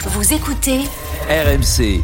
Vous écoutez RMC.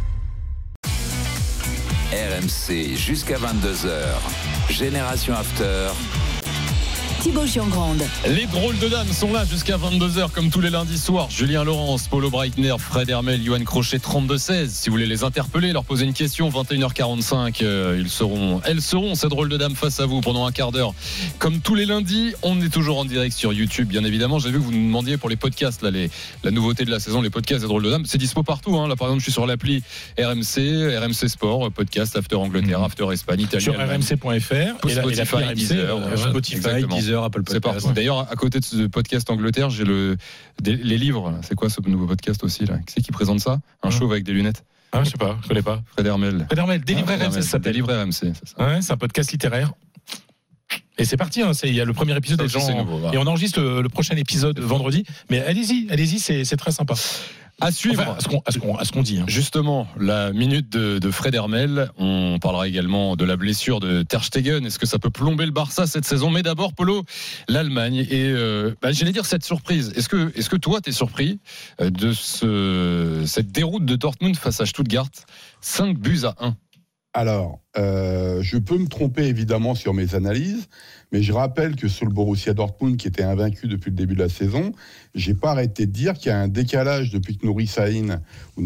RMC jusqu'à 22h. Génération After. Thibaut Giangrande. Les drôles de dames sont là jusqu'à 22h comme tous les lundis soirs. Julien Laurence, Polo Breitner, Fred Hermel, Johan Crochet, 32-16. Si vous voulez les interpeller, leur poser une question, 21h45, elles seront ces drôles de dames face à vous pendant un quart d'heure. Comme tous les lundis, on est toujours en direct sur YouTube, bien évidemment. J'ai vu que vous nous demandiez pour les podcasts, là, la nouveauté de la saison, les podcasts des drôles de dames. C'est dispo partout. Là, par exemple, je suis sur l'appli RMC, RMC Sport, podcast, After Angleterre, After Espagne, Italie. Sur rmc.fr, Spotify, Deezer, Apple Podcast. D'ailleurs, à côté de ce podcast Angleterre, j'ai les livres. Là. C'est quoi ce nouveau podcast aussi là? Qui c'est qui présente ça? Un chauve avec des lunettes. Je sais pas, je connais pas. Fred Hermel. Délivré RMC, ça s'appelle. Délivré RMC, c'est ça. Ouais, c'est un podcast littéraire. Et c'est parti, il y a le premier épisode des gens. Et on enregistre le prochain épisode vendredi. Mais allez-y, c'est très sympa. À suivre, à ce qu'on dit. Justement, la minute de Fred Hermel. On parlera également de la blessure de Ter Stegen. Est-ce que ça peut plomber le Barça cette saison? Mais d'abord, Polo, l'Allemagne. Et j'allais dire cette surprise. Est-ce que toi, t'es surpris de cette déroute de Dortmund face à Stuttgart? 5-1. Alors, je peux me tromper évidemment sur mes analyses, mais je rappelle que sur le Borussia Dortmund, qui était invaincu depuis le début de la saison, j'ai pas arrêté de dire qu'il y a un décalage depuis que Nuri Sahin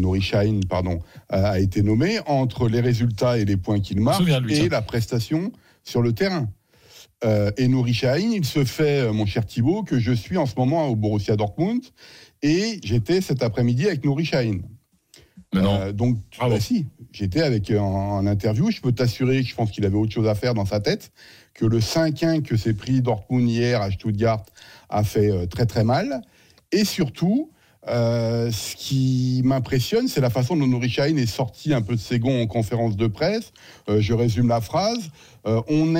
a été nommé entre les résultats et les points qu'il marque et la prestation sur le terrain. Et Nuri Sahin, il se fait, mon cher Thibaut, que je suis en ce moment au Borussia Dortmund, et j'étais cet après-midi avec Nuri Sahin. Mais non. Si, j'étais avec en interview. Je peux t'assurer que je pense qu'il avait autre chose à faire dans sa tête, que le 5-1 que s'est pris Dortmund hier à Stuttgart a fait très très mal. Et surtout, ce qui m'impressionne, c'est la façon dont Nuri Sahin est sorti un peu de ses gonds en conférence de presse. Je résume la phrase. On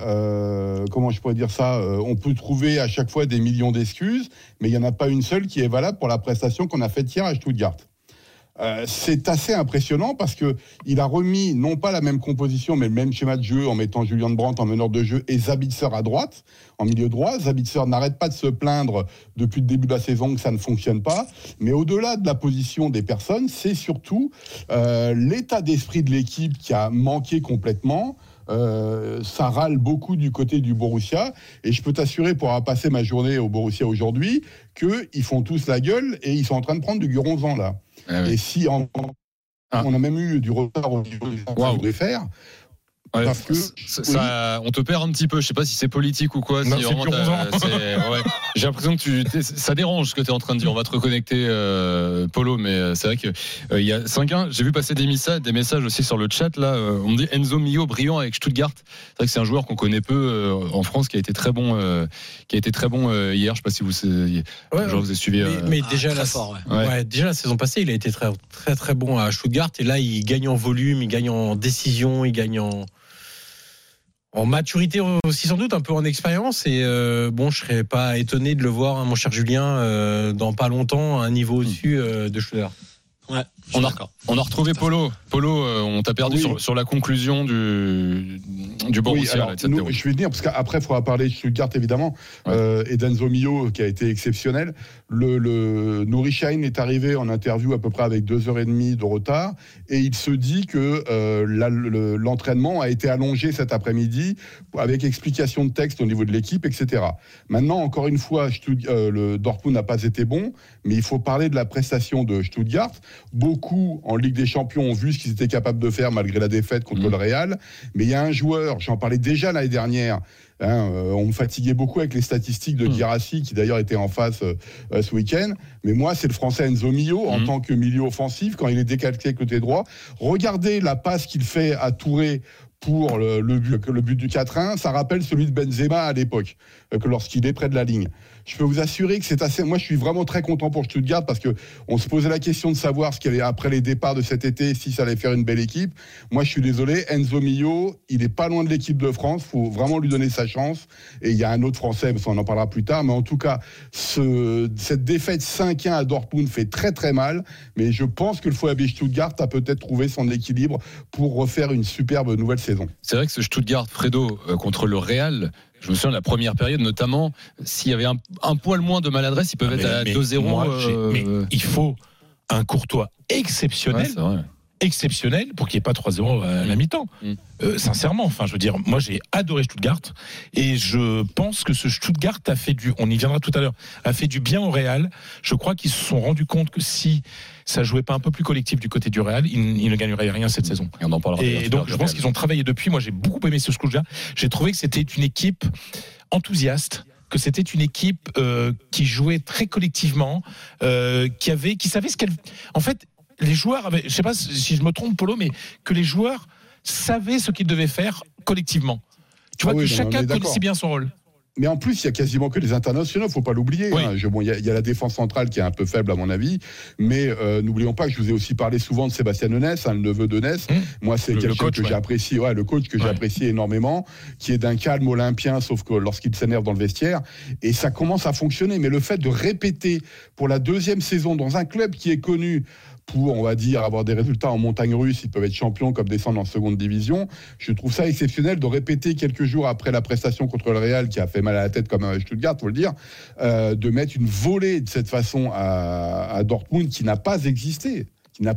peut trouver à chaque fois des millions d'excuses, mais il n'y en a pas une seule qui est valable pour la prestation qu'on a faite hier à Stuttgart. C'est assez impressionnant parce que il a remis non pas la même composition mais le même schéma de jeu en mettant Julian Brandt en meneur de jeu et Sabitzer à droite, en milieu droit. Sabitzer n'arrête pas de se plaindre depuis le début de la saison que ça ne fonctionne pas, mais au-delà de la position des personnes, c'est surtout l'état d'esprit de l'équipe qui a manqué complètement. Ça râle beaucoup du côté du Borussia, et je peux t'assurer, pour avoir passé ma journée au Borussia aujourd'hui, qu'ils font tous la gueule et ils sont en train de prendre du guronzan là. Oui. Et si on a même eu du retard au niveau des qu'on voulait faire. Ouais, parce que on te perd un petit peu. Je sais pas si c'est politique ou quoi. Non, si j'ai l'impression que ça dérange ce que tu es en train de dire. On va te reconnecter, Polo, mais c'est vrai que il y a 5-1. J'ai vu passer des messages aussi sur le chat là. On me dit Enzo Mio brillant avec Stuttgart. C'est vrai que c'est un joueur qu'on connaît peu en France, qui a été très bon, hier. Je sais pas si vous avez suivi. Mais déjà déjà la saison passée, il a été très très très bon à Stuttgart, et là il gagne en volume, il gagne en décision, il gagne en maturité aussi, sans doute un peu en expérience, et je serais pas étonné de le voir, mon cher Julien, dans pas longtemps à un niveau au-dessus de Stuttgart. Ouais, on a retrouvé Polo. On t'a perdu sur la conclusion du Borussia. Je vais venir parce qu'après il faudra parler de Stuttgart évidemment, et d'Enzo Mio qui a été exceptionnel. Le Nuri Sahin est arrivé en interview à peu près avec 2h30 de retard, et il se dit que l'entraînement a été allongé cet après-midi avec explication de texte au niveau de l'équipe, etc. Maintenant, encore une fois, le Dortmund n'a pas été bon, mais il faut parler de la prestation de Stuttgart. Beaucoup en Ligue des Champions ont vu ce qu'ils étaient capables de faire malgré la défaite contre le Real, mais il y a un joueur, j'en parlais déjà l'année dernière, on me fatiguait beaucoup avec les statistiques de Guirassy, qui d'ailleurs était en face ce week-end, mais moi c'est le français Enzo Mio en tant que milieu offensif, quand il est décalqué côté droit. Regardez la passe qu'il fait à Touré pour le but du 4-1, ça rappelle celui de Benzema à l'époque, lorsqu'il est près de la ligne. Je peux vous assurer que c'est assez... Moi, je suis vraiment très content pour Stuttgart, parce qu'on se posait la question de savoir ce qu'il y avait après les départs de cet été, si ça allait faire une belle équipe. Moi, je suis désolé, Enzo Mio, il est pas loin de l'équipe de France, il faut vraiment lui donner sa chance. Et il y a un autre Français, mais on en parlera plus tard, mais en tout cas, cette défaite 5-1 à Dortmund fait très très mal, mais je pense que le FAB Stuttgart a peut-être trouvé son équilibre pour refaire une superbe nouvelle saison. C'est vrai que ce Stuttgart, Fredo, contre le Real, je me souviens de la première période, notamment, s'il y avait un poil moins de maladresse, ils peuvent être à 2-0. Mais il faut un Courtois exceptionnel. Ouais, exceptionnel pour qu'il n'y ait pas 3-0 à la mi-temps. Sincèrement, enfin, je veux dire, moi j'ai adoré Stuttgart et je pense que ce Stuttgart a fait on y viendra tout à l'heure, a fait du bien au Real. Je crois qu'ils se sont rendus compte que si ça jouait pas un peu plus collectif du côté du Real, ils ne gagneraient rien cette saison. Et on en parlera. Et donc je pense qu'ils ont travaillé depuis. Moi j'ai beaucoup aimé ce Stuttgart. J'ai trouvé que c'était une équipe enthousiaste, que c'était une équipe qui jouait très collectivement, qui savait ce qu'elle. En fait, les joueurs avaient, je sais pas si je me trompe, Polo, mais que les joueurs savaient ce qu'ils devaient faire collectivement. Tu vois que chacun connaissait bien son rôle. Mais en plus, il y a quasiment que les internationaux, faut pas l'oublier. Oui. Il y a la défense centrale qui est un peu faible à mon avis, mais n'oublions pas que je vous ai aussi parlé souvent de Sébastien Ness, le neveu de Ness. Moi, c'est quelqu'un que j'apprécie, le coach que j'apprécie énormément, qui est d'un calme olympien, sauf que lorsqu'il s'énerve dans le vestiaire, et ça commence à fonctionner. Mais le fait de répéter pour la deuxième saison dans un club qui est connu pour, on va dire, avoir des résultats en montagne russe, ils peuvent être champions comme descendre en seconde division. Je trouve ça exceptionnel de répéter quelques jours après la prestation contre le Real, qui a fait mal à la tête comme Stuttgart, faut le dire, de mettre une volée de cette façon à Dortmund qui n'a pas existé.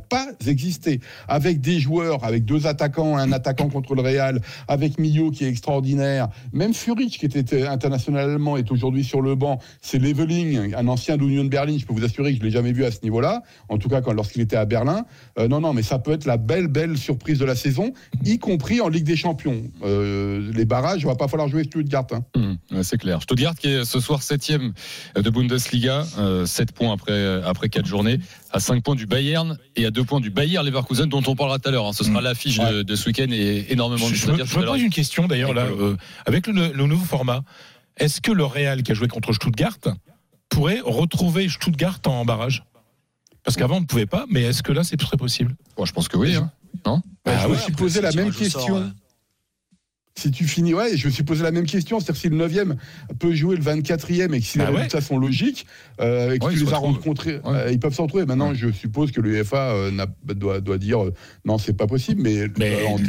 Avec des joueurs, avec deux attaquants, un attaquant contre le Real, avec Millau qui est extraordinaire, même Furic qui était international allemand est aujourd'hui sur le banc, c'est Leveling, un ancien d'Union Berlin, je peux vous assurer que je l'ai jamais vu à ce niveau-là, en tout cas lorsqu'il était à Berlin. Non, mais ça peut être la belle surprise de la saison, y compris en Ligue des Champions. Les barrages, il va pas falloir jouer Stuttgart. C'est clair. Stuttgart qui est ce soir 7e de Bundesliga, 7 points après 4 journées, à 5 points du Bayern et à 2 points du Bayer Leverkusen, dont on parlera tout à l'heure. Ce sera l'affiche de ce week-end et énormément de choses à dire. Je me pose une question d'ailleurs là, avec le nouveau format. Est-ce que le Real qui a joué contre Stuttgart pourrait retrouver Stuttgart en barrage ? Parce qu'avant on ne pouvait pas, mais est-ce que là c'est très possible ? Je pense que oui. Non ? Je me suis posé la même question. Si tu finis, je me suis posé la même question, c'est-à-dire si le 9e peut jouer le 24e et que si les résultats sont logiques, et que tu les as rencontrés, ils peuvent s'en retrouver. Maintenant, je suppose que l'UEFA doit dire non, c'est pas possible, mais en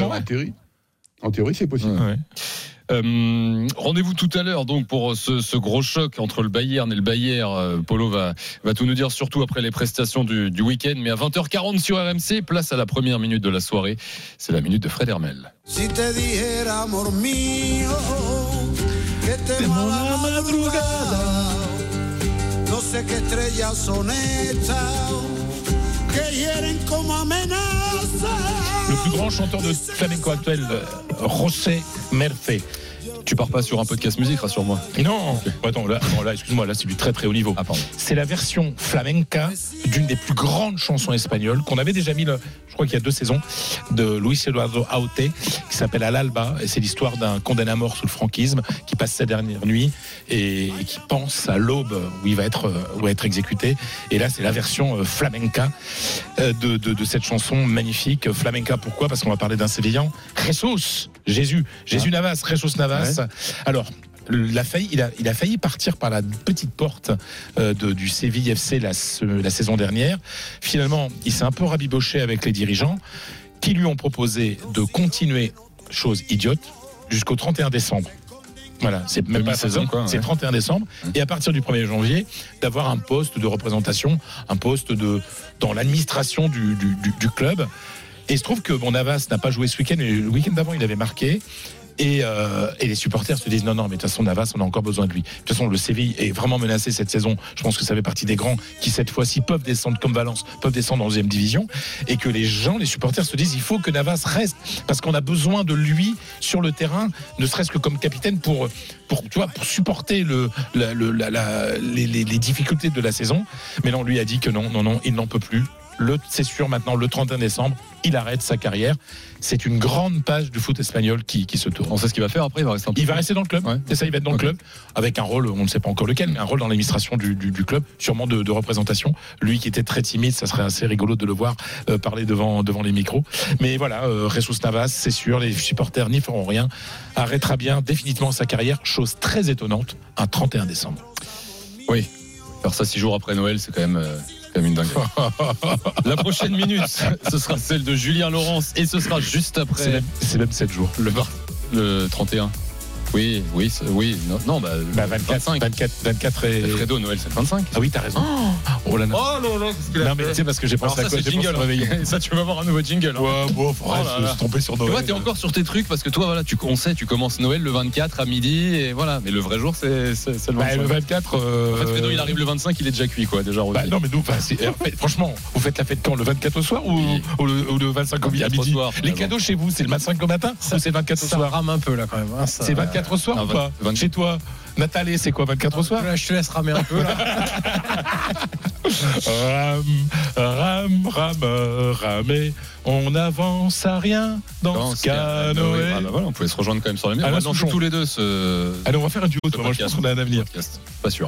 théorie, c'est possible. Rendez-vous tout à l'heure donc pour ce gros choc entre le Bayern et le Bayer. Polo va tout nous dire, surtout après les prestations du week-end. Mais à 20h40 sur RMC, place à la première minute de la soirée. C'est la minute de Fred Hermel. Si te dijera, amor mío, que te mala la madrugada, no sé qué estrellas son estas, que hieren como amenaza. Le plus grand chanteur de flamenco actuel, José Mercé. Tu pars pas sur un podcast musique, rassure-moi. Non, attends, là, excuse-moi, là c'est du très très haut niveau. C'est la version flamenca d'une des plus grandes chansons espagnoles qu'on avait déjà mis, je crois qu'il y a 2 saisons, de Luis Eduardo Aute, qui s'appelle Al Alba, et c'est l'histoire d'un condamné à mort sous le franquisme qui passe sa dernière nuit et qui pense à l'aube où il va être exécuté. Et là, c'est la version flamenca de cette chanson magnifique. Flamenca, pourquoi ? Parce qu'on va parler d'un Sévillan, Jésus Navas, Jesus Navas. Alors, il a failli partir par la petite porte du Séville FC la saison dernière. Finalement, il s'est un peu rabiboché avec les dirigeants qui lui ont proposé de continuer, chose idiote, jusqu'au 31 décembre. Voilà, c'est même pas saison, c'est 31 décembre. Et à partir du 1er janvier, d'avoir un poste de représentation, un poste dans l'administration du club. Et il se trouve que Navas n'a pas joué ce week-end, et le week-end d'avant, il avait marqué. Et les supporters se disent non, mais de toute façon, Navas, on a encore besoin de lui. De toute façon, le Séville est vraiment menacé cette saison. Je pense que ça fait partie des grands qui, cette fois-ci, peuvent descendre comme Valence, peuvent descendre en 2e division. Et que les supporters se disent il faut que Navas reste, parce qu'on a besoin de lui sur le terrain, ne serait-ce que comme capitaine pour supporter les difficultés de la saison. Mais non, lui a dit que non, il n'en peut plus. C'est sûr, maintenant, le 31 décembre, il arrête sa carrière. C'est une grande page du foot espagnol qui se tourne. On sait ce qu'il va faire après, il va rester dans le club. C'est ça, il va être dans le club, avec un rôle, on ne sait pas encore lequel, mais un rôle dans l'administration du club, sûrement de représentation. Lui qui était très timide, ça serait assez rigolo de le voir parler devant les micros. Mais voilà, Jesus Navas, c'est sûr, les supporters n'y feront rien, arrêtera bien définitivement sa carrière, chose très étonnante, un 31 décembre. Oui, faire ça 6 jours après Noël, c'est quand même une dingue. La prochaine minute, ce sera celle de Julien Laurence et ce sera juste après. C'est même 7 jours. Le 31. Oui. Non, 24 et. Fredo, Noël, c'est le 25. Ah oui, t'as raison. Oh là là. Oh là là, qu'est-ce qu'il a Non, mais fait. tu sais, parce que j'ai Alors pensé ça, à quoi c'est j'ai pensé jingle. au réveillon. Ça, tu vas avoir un nouveau jingle. Ouais, bon, Oh là je là. suis tombé sur Tu Noël. vois, t'es encore sur tes trucs parce que toi, voilà, on sait, tu commences Noël le 24 à midi et voilà. Mais le vrai jour, c'est le 25. Bah, le 24. En fait, Fredo, il arrive le 25, il est déjà cuit, quoi, déjà. Bah, non, mais nous, en fait, franchement, vous faites la fête quand? Le 24 au soir ou le 25 à midi? Les cadeaux chez vous, c'est le 25 au matin ou c'est le 24 au soir? Ça rame un peu là quand même. Hein, C'est 24 au soir Non, ou pas? 20. Chez toi, Nathalie, c'est quoi, 24 au soir? Là, je te laisse ramer un peu là. Ramer. On n'avance à rien dans ce canoë. Ah bah voilà, on pouvait se rejoindre quand même sur la même. Alain Maintenant, Souchon. tous les deux Allez, on va faire un duo, toi. Moi, je pense podcast. qu'on a un avenir. Pas sûr.